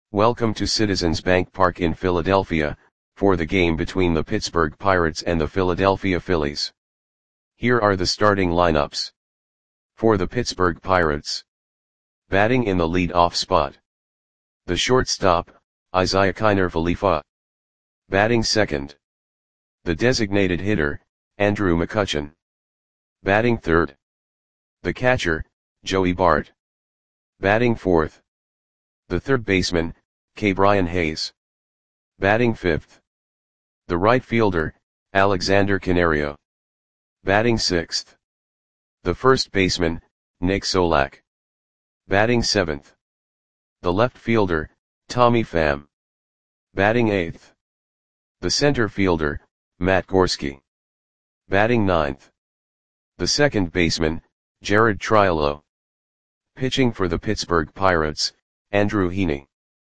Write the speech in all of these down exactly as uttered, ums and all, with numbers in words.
Welcome to Citizens Bank Park in Philadelphia, for the game between the Pittsburgh Pirates and the Philadelphia Phillies. Here are the starting lineups. For the Pittsburgh Pirates. Batting in the lead-off spot. The shortstop, Isiah Kiner Falefa. Batting second. The designated hitter, Andrew McCutchen. Batting third. The catcher, Joey Bart. Batting fourth. The third baseman, Ke'Bryan Hayes. Batting fifth. The right fielder, Alexander Canario. Batting sixth. The first baseman, Nick Solak. Batting seventh. The left fielder, Tommy Pham. Batting eighth. The center fielder, Matt Gorski. Batting ninth. The second baseman, Jared Triolo. Pitching for the Pittsburgh Pirates, Andrew Heaney.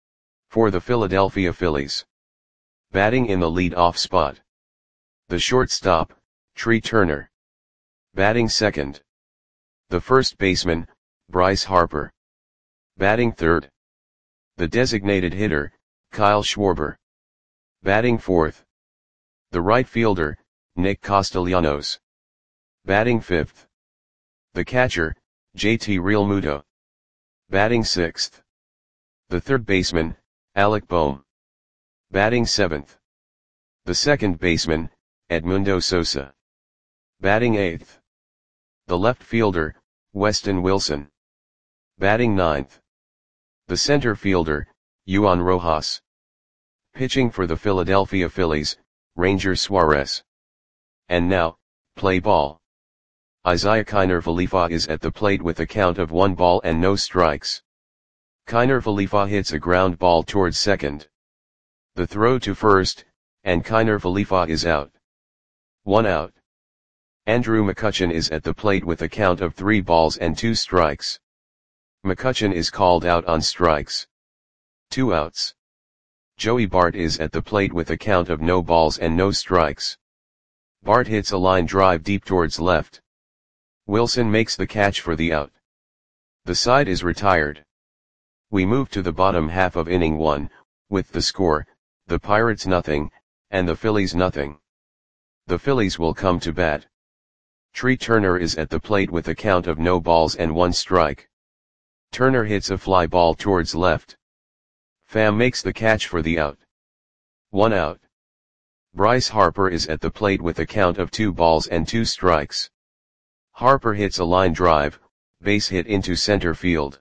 For the Philadelphia Phillies. Batting in the lead-off spot. The shortstop, Trea Turner. Batting second. The first baseman, Bryce Harper. Batting third. The designated hitter, Kyle Schwarber. Batting fourth. The right fielder, Nick Castellanos. Batting fifth. The catcher, J T Realmuto. Batting sixth. The third baseman, Alec Bohm. Batting seventh. The second baseman, Edmundo Sosa. Batting eighth. The left fielder, Weston Wilson. Batting ninth. The center fielder, Juan Rojas. Pitching for the Philadelphia Phillies, Ranger Suarez. And now, play ball. Isiah Kiner Falefa is at the plate with a count of one ball and no strikes. Kiner Falefa hits a ground ball towards second. The throw to first, and Kiner Falefa is out. One out. Andrew McCutchen is at the plate with a count of three balls and two strikes. McCutchen is called out on strikes. Two outs. Joey Bart is at the plate with a count of no balls and no strikes. Bart hits a line drive deep towards left. Wilson makes the catch for the out. The side is retired. We move to the bottom half of inning one, with the score, the Pirates nothing, and the Phillies nothing. The Phillies will come to bat. Trea Turner is at the plate with a count of no balls and one strike. Turner hits a fly ball towards left. Pham makes the catch for the out. One out. Bryce Harper is at the plate with a count of two balls and two strikes. Harper hits a line drive, base hit into center field.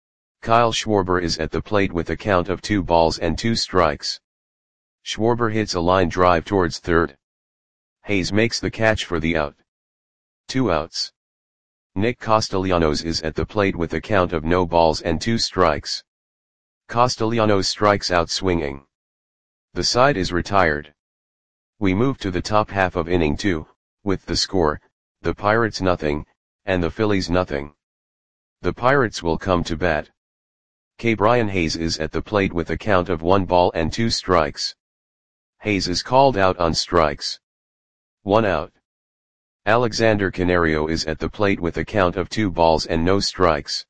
Kyle Schwarber is at the plate with a count of two balls and two strikes. Schwarber hits a line drive towards third. Hayes makes the catch for the out. Two outs. Nick Castellanos is at the plate with a count of no balls and two strikes. Castellanos strikes out swinging. The side is retired. We move to the top half of inning two, with the score, the Pirates nothing, and the Phillies nothing. The Pirates will come to bat. Ke'Bryan Hayes is at the plate with a count of one ball and two strikes. Hayes is called out on strikes. One out. Alexander Canario is at the plate with a count of two balls and no strikes.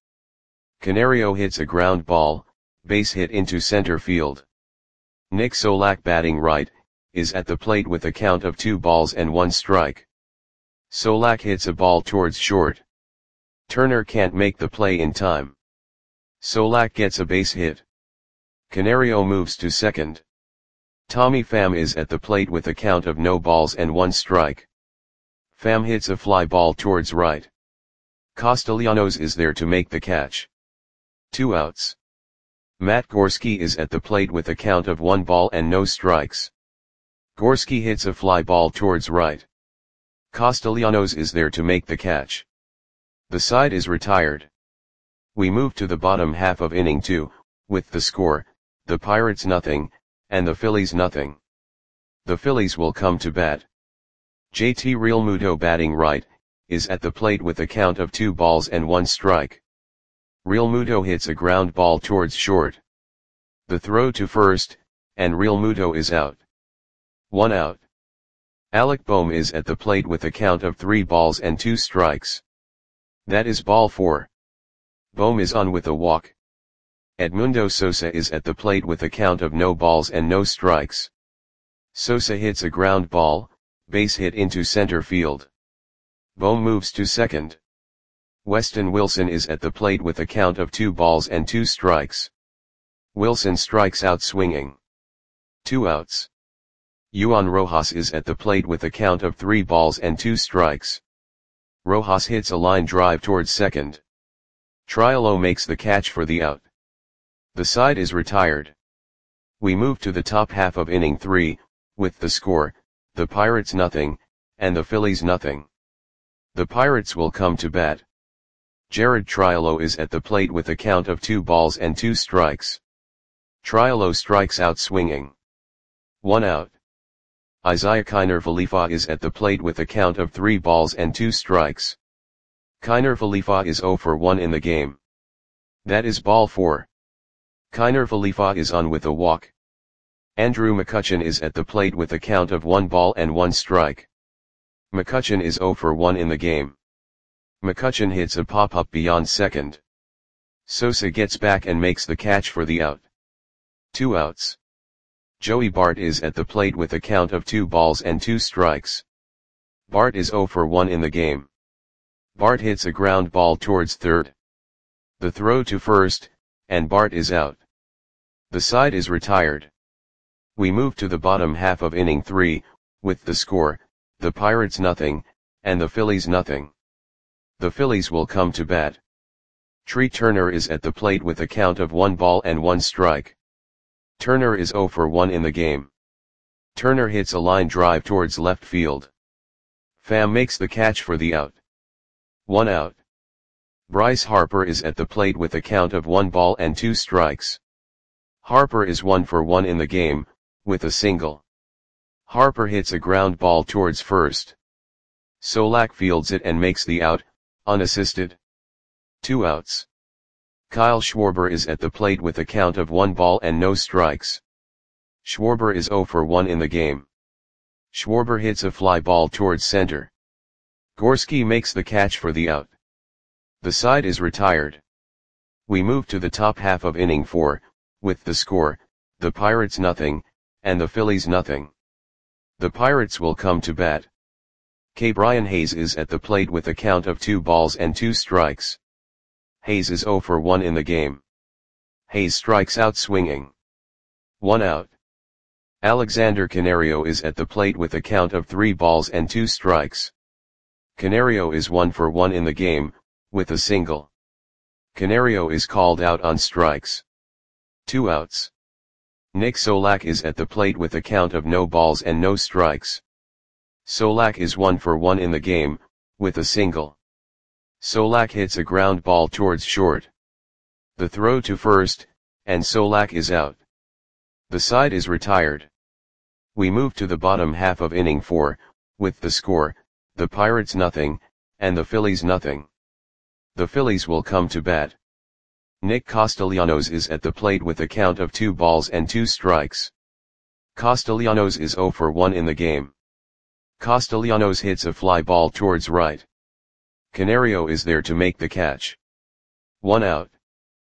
Canario hits a ground ball, base hit into center field. Nick Solak, batting right, is at the plate with a count of two balls and one strike. Solak hits a ball towards short. Turner can't make the play in time. Solak gets a base hit. Canario moves to second. Tommy Pham is at the plate with a count of no balls and one strike. Pham hits a fly ball towards right. Castellanos is there to make the catch. Two outs. Matt Gorski is at the plate with a count of one ball and no strikes. Gorski hits a fly ball towards right. Castellanos is there to make the catch. The side is retired. We move to the bottom half of inning two, with the score, the Pirates nothing, and the Phillies nothing. The Phillies will come to bat. J T Realmuto, batting right, is at the plate with a count of two balls and one strike. Realmuto hits a ground ball towards short. The throw to first, and Realmuto is out. One out. Alec Bohm is at the plate with a count of three balls and two strikes. That is ball four. Bohm is on with a walk. Edmundo Sosa is at the plate with a count of no balls and no strikes. Sosa hits a ground ball, base hit into center field. Bohm moves to second. Weston Wilson is at the plate with a count of two balls and two strikes. Wilson strikes out swinging. Two outs. Juan Rojas is at the plate with a count of three balls and two strikes. Rojas hits a line drive towards second. Triolo makes the catch for the out. The side is retired. We move to the top half of inning three, with the score, the Pirates nothing, and the Phillies nothing. The Pirates will come to bat. Jared Triolo is at the plate with a count of two balls and two strikes. Triolo strikes out swinging. One out. Isaiah Kiner Falefa is at the plate with a count of three balls and two strikes. Kiner Falefa is zero for one in the game. That is ball four. Kiner Falefa is on with a walk. Andrew McCutchen is at the plate with a count of one ball and one strike. McCutchen is zero for one in the game. McCutchen hits a pop-up beyond second. Sosa gets back and makes the catch for the out. Two outs. Joey Bart is at the plate with a count of two balls and two strikes. Bart is zero for one in the game. Bart hits a ground ball towards third. The throw to first, and Bart is out. The side is retired. We move to the bottom half of inning three, with the score, the Pirates nothing, and the Phillies nothing. The Phillies will come to bat. Tree Turner is at the plate with a count of one ball and one strike. Turner is zero for one in the game. Turner hits a line drive towards left field. Pham makes the catch for the out. One out. Bryce Harper is at the plate with a count of one ball and two strikes. Harper is one for one in the game, with a single. Harper hits a ground ball towards first. Solak fields it and makes the out, unassisted. Two outs. Kyle Schwarber is at the plate with a count of one ball and no strikes. Schwarber is zero for one in the game. Schwarber hits a fly ball towards center. Gorski makes the catch for the out. The side is retired. We move to the top half of inning four, with the score, the Pirates nothing, and the Phillies nothing. The Pirates will come to bat. K. Brian Hayes is at the plate with a count of two balls and two strikes. Hayes is zero for one in the game. Hayes strikes out swinging. One out. Alexander Canario is at the plate with a count of three balls and two strikes. Canario is one for one in the game, with a single. Canario is called out on strikes. Two outs. Nick Solak is at the plate with a count of no balls and no strikes. Solak is one for one in the game, with a single. Solak hits a ground ball towards short. The throw to first, and Solak is out. The side is retired. We move to the bottom half of inning four, with the score, the Pirates nothing, and the Phillies nothing. The Phillies will come to bat. Nick Castellanos is at the plate with a count of two balls and two strikes. Castellanos is zero for one in the game. Castellanos hits a fly ball towards right. Canario is there to make the catch. One out.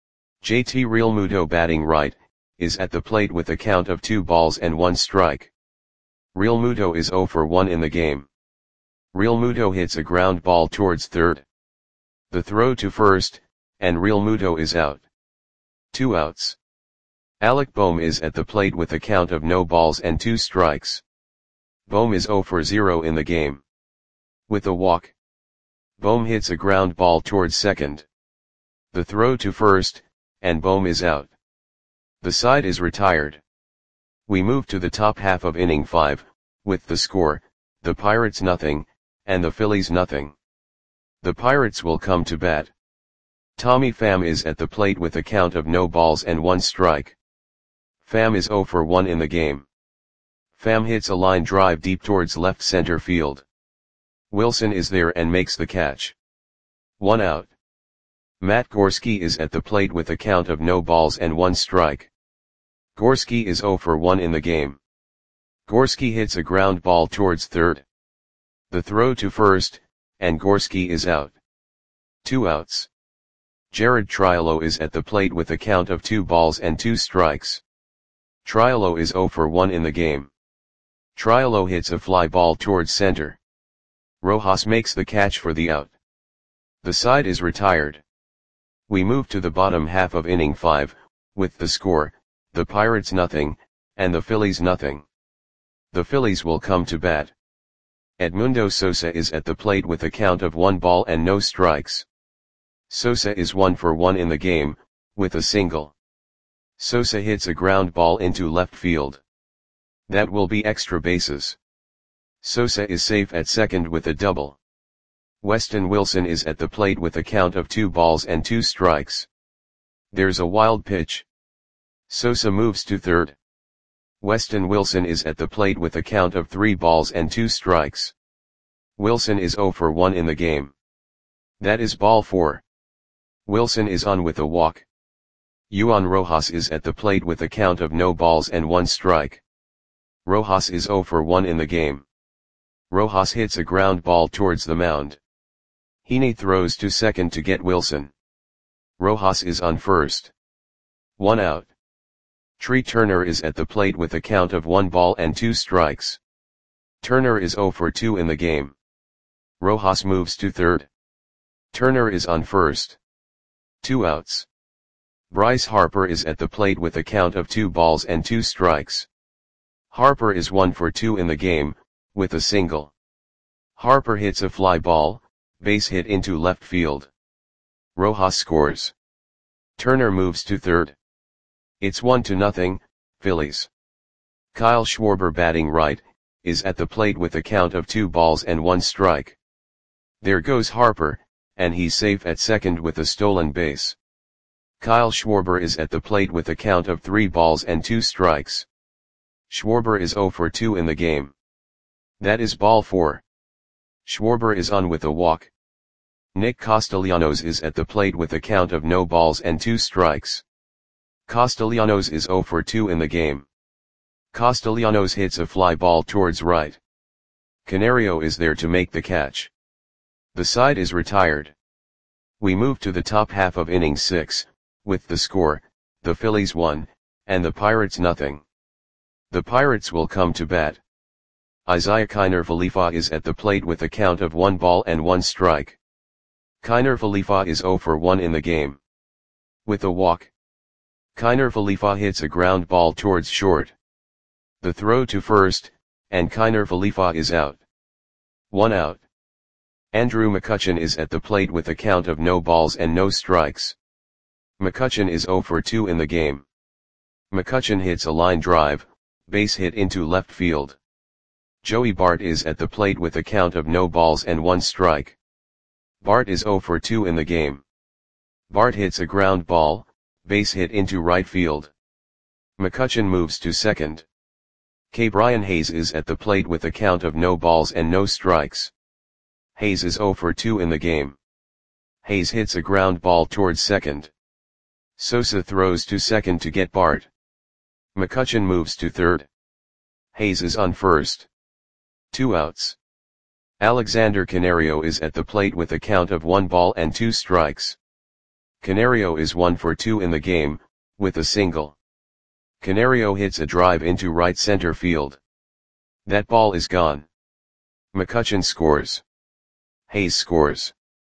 J T Realmuto batting right, is at the plate with a count of two balls and one strike. Realmuto is zero for one in the game. Realmuto hits a ground ball towards third. The throw to first, and Realmuto is out. Two outs. Alec Bohm is at the plate with a count of no balls and two strikes. Bohm is zero for zero in the game. With a walk. Bohm hits a ground ball towards second. The throw to first, and Bohm is out. The side is retired. We move to the top half of inning five, with the score, the Pirates nothing, and the Phillies nothing. The Pirates will come to bat. Tommy Pham is at the plate with a count of no balls and one strike. Pham is zero for one in the game. Pham hits a line drive deep towards left center field. Wilson is there and makes the catch. One out. Matt Gorski is at the plate with a count of no balls and one strike. Gorski is zero for one in the game. Gorski hits a ground ball towards third. The throw to first, and Gorski is out. Two outs. Jared Triolo is at the plate with a count of two balls and two strikes. Triolo is zero for one in the game. Triolo hits a fly ball towards center. Rojas makes the catch for the out. The side is retired. We move to the bottom half of inning five, with the score, the Pirates nothing, and the Phillies nothing. The Phillies will come to bat. Edmundo Sosa is at the plate with a count of one ball and no strikes. Sosa is one for one in the game, with a single. Sosa hits a ground ball into left field. That will be extra bases. Sosa is safe at second with a double. Weston Wilson is at the plate with a count of two balls and two strikes. There's a wild pitch. Sosa moves to third. Weston Wilson is at the plate with a count of three balls and two strikes. Wilson is zero for one in the game. That is ball four. Wilson is on with a walk. Juan Rojas is at the plate with a count of no balls and one strike. Rojas is zero for one in the game. Rojas hits a ground ball towards the mound. Heaney throws to second to get Wilson. Rojas is on first. One out. Tree Turner is at the plate with a count of one ball and two strikes. Turner is zero for two in the game. Rojas moves to third. Turner is on first. Two outs. Bryce Harper is at the plate with a count of two balls and two strikes. Harper is one for two in the game, with a single. Harper hits a fly ball, base hit into left field. Rojas scores. Turner moves to third. It's one to nothing, Phillies. Kyle Schwarber batting right, is at the plate with a count of two balls and one strike. There goes Harper, and he's safe at second with a stolen base. Kyle Schwarber is at the plate with a count of three balls and two strikes. Schwarber is zero for two in the game. That is ball four. Schwarber is on with a walk. Nick Castellanos is at the plate with a count of no balls and two strikes. Castellanos is zero for two in the game. Castellanos hits a fly ball towards right. Canario is there to make the catch. The side is retired. We move to the top half of inning six, with the score, the Phillies one, and the Pirates nothing. The Pirates will come to bat. Isaiah Kiner Falefa is at the plate with a count of one ball and one strike. Kiner Falefa is zero for one in the game. With a walk. Kiner Falefa hits a ground ball towards short. The throw to first, and Kiner Falefa is out. One out. Andrew McCutchen is at the plate with a count of no balls and no strikes. McCutchen is zero for two in the game. McCutchen hits a line drive, base hit into left field. Joey Bart is at the plate with a count of no balls and one strike. Bart is zero for two in the game. Bart hits a ground ball, base hit into right field. McCutchen moves to second. K. Brian Hayes is at the plate with a count of no balls and no strikes. Hayes is zero for two in the game. Hayes hits a ground ball towards second. Sosa throws to second to get Bart. McCutchen moves to third. Hayes is on first. Two outs. Alexander Canario is at the plate with a count of one ball and two strikes. Canario is one for two in the game, with a single. Canario hits a drive into right center field. That ball is gone. McCutchen scores. Hayes scores.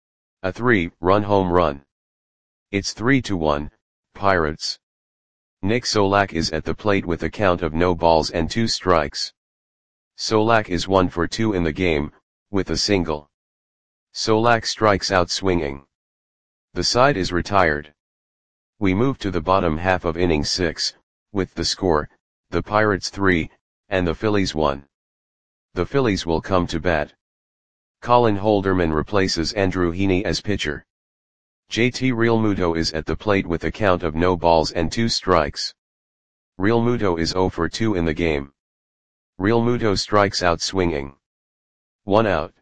A three-run home run. It's three to one, Pirates. Nick Solak is at the plate with a count of no balls and two strikes. Solak is one for two in the game, with a single. Solak strikes out swinging. The side is retired. We move to the bottom half of inning six, with the score, the Pirates three, and the Phillies one. The Phillies will come to bat. Colin Holderman replaces Andrew Heaney as pitcher. J T Realmuto is at the plate with a count of no balls and two strikes. Realmuto is zero for two in the game. Realmuto strikes out swinging. One out.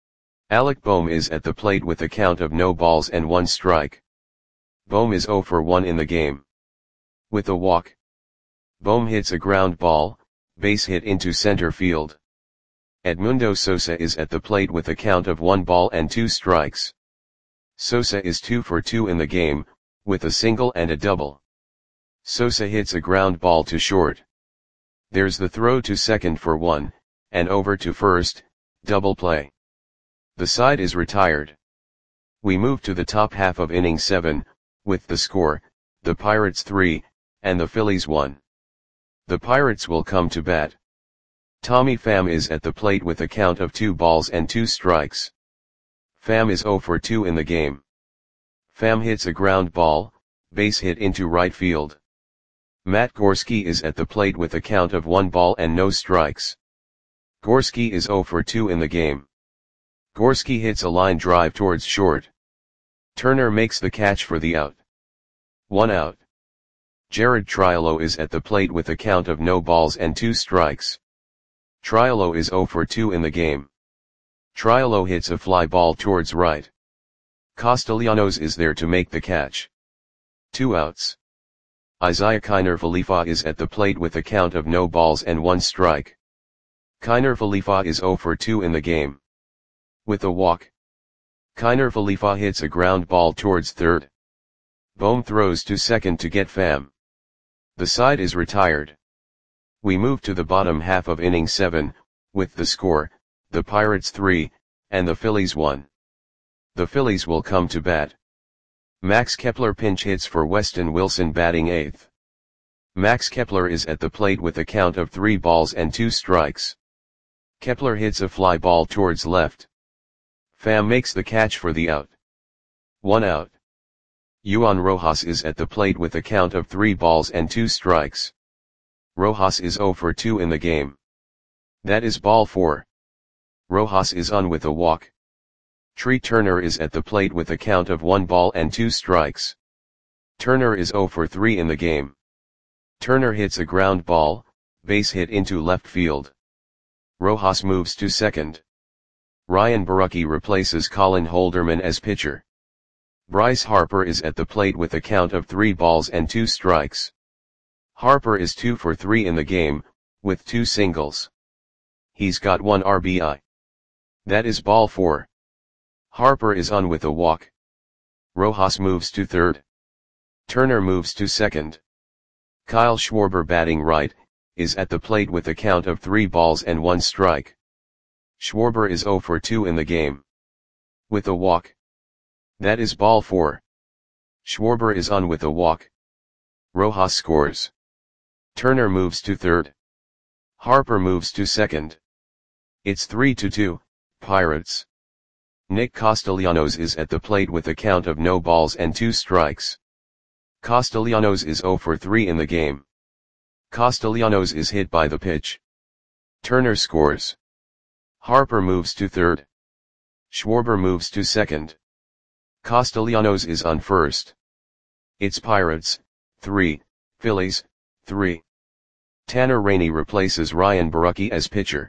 Alec Bohm is at the plate with a count of no balls and one strike. Bohm is zero for one in the game. With a walk. Bohm hits a ground ball, base hit into center field. Edmundo Sosa is at the plate with a count of one ball and two strikes. Sosa is two for two in the game, with a single and a double. Sosa hits a ground ball to short. There's the throw to second for one, and over to first, double play. The side is retired. We move to the top half of inning seven, with the score, the Pirates three, and the Phillies one. The Pirates will come to bat. Tommy Pham is at the plate with a count of two balls and two strikes. Pham is zero for two in the game. Pham hits a ground ball, base hit into right field. Matt Gorski is at the plate with a count of one ball and no strikes. Gorski is zero for two in the game. Gorski hits a line drive towards short. Turner makes the catch for the out. One out. Jared Triolo is at the plate with a count of no balls and two strikes. Triolo is zero for two in the game. Triolo hits a fly ball towards right. Castellanos is there to make the catch. Two outs. Isaiah Kiner Falefa is at the plate with a count of no balls and one strike. Kiner Falefa is zero for two in the game. With a walk. Kiner Falefa hits a ground ball towards third. Bohm throws to second to get Pham. The side is retired. We move to the bottom half of inning seven, with the score, the Pirates three, and the Phillies one. The Phillies will come to bat. Max Kepler pinch hits for Weston Wilson batting eighth. Max Kepler is at the plate with a count of three balls and two strikes. Kepler hits a fly ball towards left. Pham makes the catch for the out. One out. Juan Rojas is at the plate with a count of three balls and two strikes. Rojas is zero for two in the game. That is ball four. Rojas is on with a walk. Tree Turner is at the plate with a count of one ball and two strikes. Turner is zero for three in the game. Turner hits a ground ball, base hit into left field. Rojas moves to second. Ryan Borucki replaces Colin Holderman as pitcher. Bryce Harper is at the plate with a count of three balls and two strikes. Harper is two for three in the game, with two singles. He's got one R B I. That is ball four. Harper is on with a walk. Rojas moves to third. Turner moves to second. Kyle Schwarber batting right, is at the plate with a count of three balls and one strike. Schwarber is zero for two in the game. With a walk. That is ball four. Schwarber is on with a walk. Rojas scores. Turner moves to third. Harper moves to second. It's three to two, Pirates. Nick Castellanos is at the plate with a count of no balls and two strikes. Castellanos is zero for three in the game. Castellanos is hit by the pitch. Turner scores. Harper moves to third. Schwarber moves to second. Castellanos is on first. It's Pirates, three, Phillies, three. Tanner Rainey replaces Ryan Borucki as pitcher.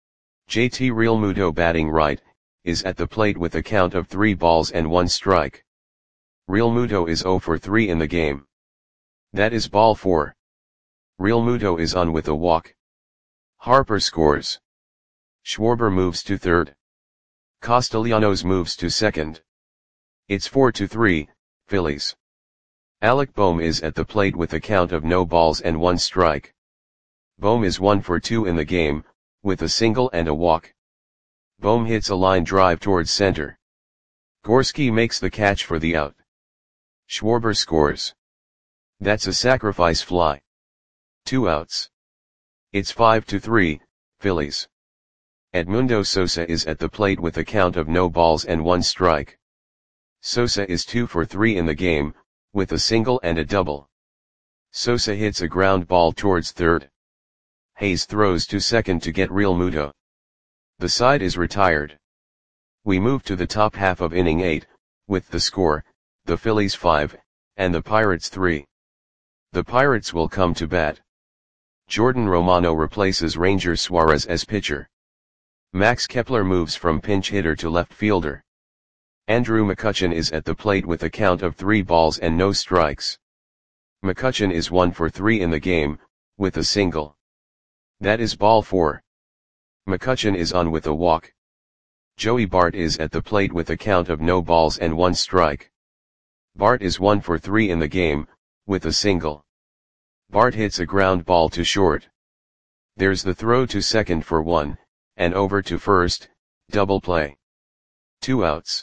J T Realmuto batting right, is at the plate with a count of three balls and one strike. Realmuto is zero for three in the game. That is ball four. Realmuto is on with a walk. Harper scores. Schwarber moves to third. Castellanos moves to second. It's four to three, Phillies. Alec Bohm is at the plate with a count of no balls and one strike. Bohm is one for two in the game, with a single and a walk. Bohm hits a line drive towards center. Gorski makes the catch for the out. Schwarber scores. That's a sacrifice fly. Two outs. It's five to three, Phillies. Edmundo Sosa is at the plate with a count of no balls and one strike. Sosa is two for three in the game, with a single and a double. Sosa hits a ground ball towards third. Hayes throws to second to get Realmuto. The side is retired. We move to the top half of inning eight, with the score, the Phillies five, and the Pirates three. The Pirates will come to bat. Jordan Romano replaces Ranger Suarez as pitcher. Max Kepler moves from pinch hitter to left fielder. Andrew McCutchen is at the plate with a count of three balls and no strikes. McCutchen is one for three in the game, with a single. That is ball four. McCutchen is on with a walk. Joey Bart is at the plate with a count of no balls and one strike. Bart is one for three in the game, with a single. Bart hits a ground ball to short. There's the throw to second for one, and over to first, double play. Two outs.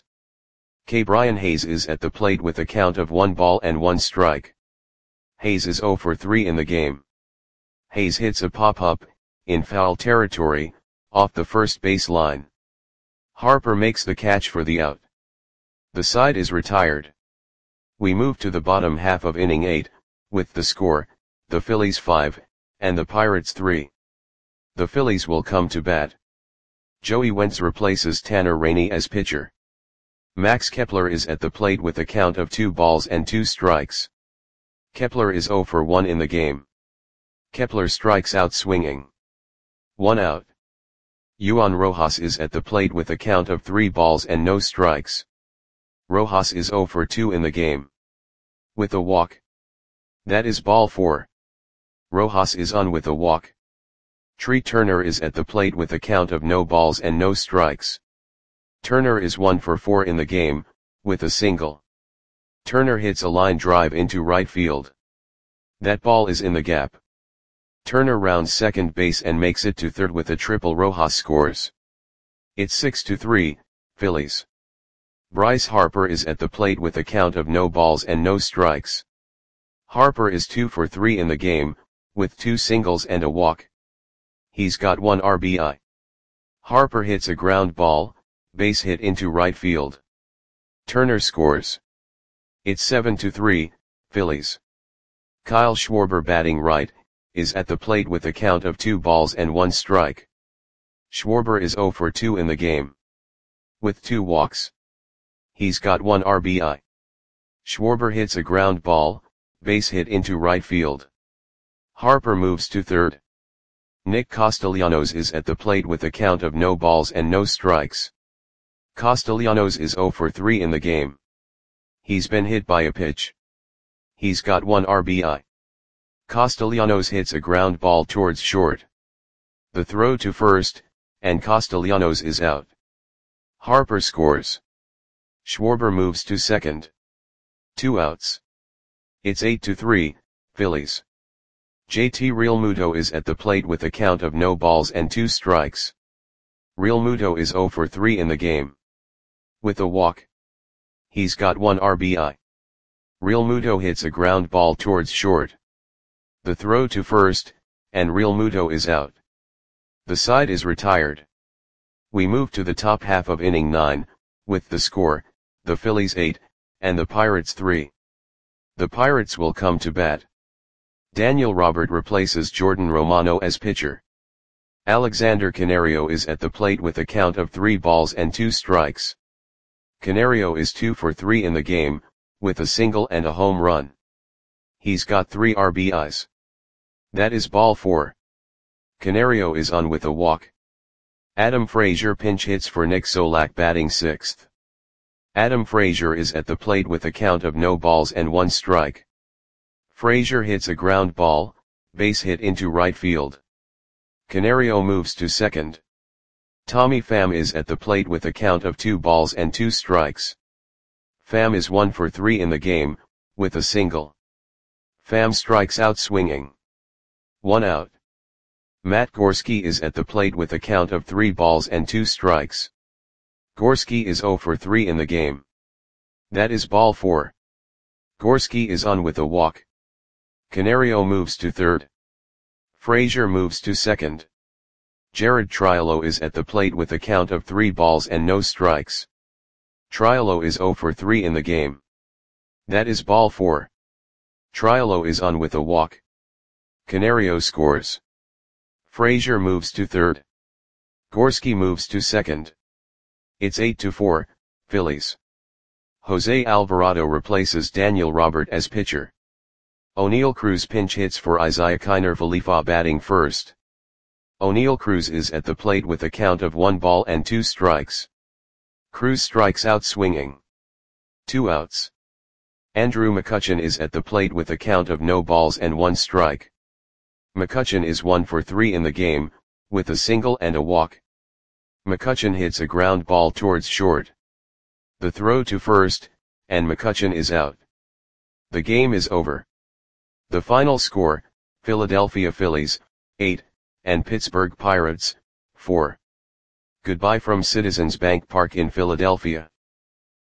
K. Brian Hayes is at the plate with a count of one ball and one strike. Hayes is zero for three in the game. Hayes hits a pop-up, in foul territory, off the first base line. Harper makes the catch for the out. The side is retired. We move to the bottom half of inning eight, with the score, the Phillies five, and the Pirates three. The Phillies will come to bat. Joey Wentz replaces Tanner Rainey as pitcher. Max Kepler is at the plate with a count of two balls and two strikes. Kepler is zero for one in the game. Kepler strikes out swinging. One out. Juan Rojas is at the plate with a count of three balls and no strikes. Rojas is zero for two in the game. With a walk. That is ball four. Rojas is on with a walk. Tree Turner is at the plate with a count of no balls and no strikes. Turner is one for four in the game, with a single. Turner hits a line drive into right field. That ball is in the gap. Turner rounds second base and makes it to third with a triple. Rojas scores. It's six to three, Phillies. Bryce Harper is at the plate with a count of no balls and no strikes. Harper is two for three in the game, with two singles and a walk. He's got one R B I. Harper hits a ground ball, base hit into right field. Turner scores. It's seven to three, Phillies. Kyle Schwarber, batting right, is at the plate with a count of two balls and one strike. Schwarber is zero for two in the game. With two walks. He's got one R B I. Schwarber hits a ground ball, base hit into right field. Harper moves to third. Nick Castellanos is at the plate with a count of no balls and no strikes. Castellanos is zero for three in the game. He's been hit by a pitch. He's got one R B I. Castellanos hits a ground ball towards short. The throw to first, and Castellanos is out. Harper scores. Schwarber moves to second. Two outs. It's eight to three, Phillies. J T Realmuto is at the plate with a count of no balls and two strikes. Realmuto is zero for three in the game. With a walk. He's got one R B I. Realmuto hits a ground ball towards short. The throw to first, and Realmuto is out. The side is retired. We move to the top half of inning nine, with the score, the Phillies eight, and the Pirates three. The Pirates will come to bat. Daniel Robert replaces Jordan Romano as pitcher. Alexander Canario is at the plate with a count of three balls and two strikes. Canario is two for three in the game, with a single and a home run. He's got three R B Is. That is ball four. Canario is on with a walk. Adam Frazier pinch hits for Nick Solak, batting sixth. Adam Frazier is at the plate with a count of no balls and one strike. Frazier hits a ground ball, base hit into right field. Canario moves to second. Tommy Pham is at the plate with a count of two balls and two strikes. Pham is one for three in the game, with a single. Pham strikes out swinging. One out. Matt Gorski is at the plate with a count of three balls and two strikes. Gorski is zero for three in the game. That is ball four. Gorski is on with a walk. Canario moves to third. Frazier moves to second. Jared Triolo is at the plate with a count of three balls and no strikes. Triolo is zero for three in the game. That is ball four. Triolo is on with a walk. Canario scores. Frazier moves to third. Gorski moves to second. It's eight to four, Phillies. Jose Alvarado replaces Daniel Robert as pitcher. O'Neal Cruz pinch hits for Isaiah Kiner Falefa, batting first. O'Neal Cruz is at the plate with a count of one ball and two strikes. Cruz strikes out swinging. Two outs. Andrew McCutchen is at the plate with a count of no balls and one strike. McCutchen is one for three in the game, with a single and a walk. McCutchen hits a ground ball towards short. The throw to first, and McCutchen is out. The game is over. The final score, Philadelphia Phillies, eight, and Pittsburgh Pirates, four. Goodbye from Citizens Bank Park in Philadelphia.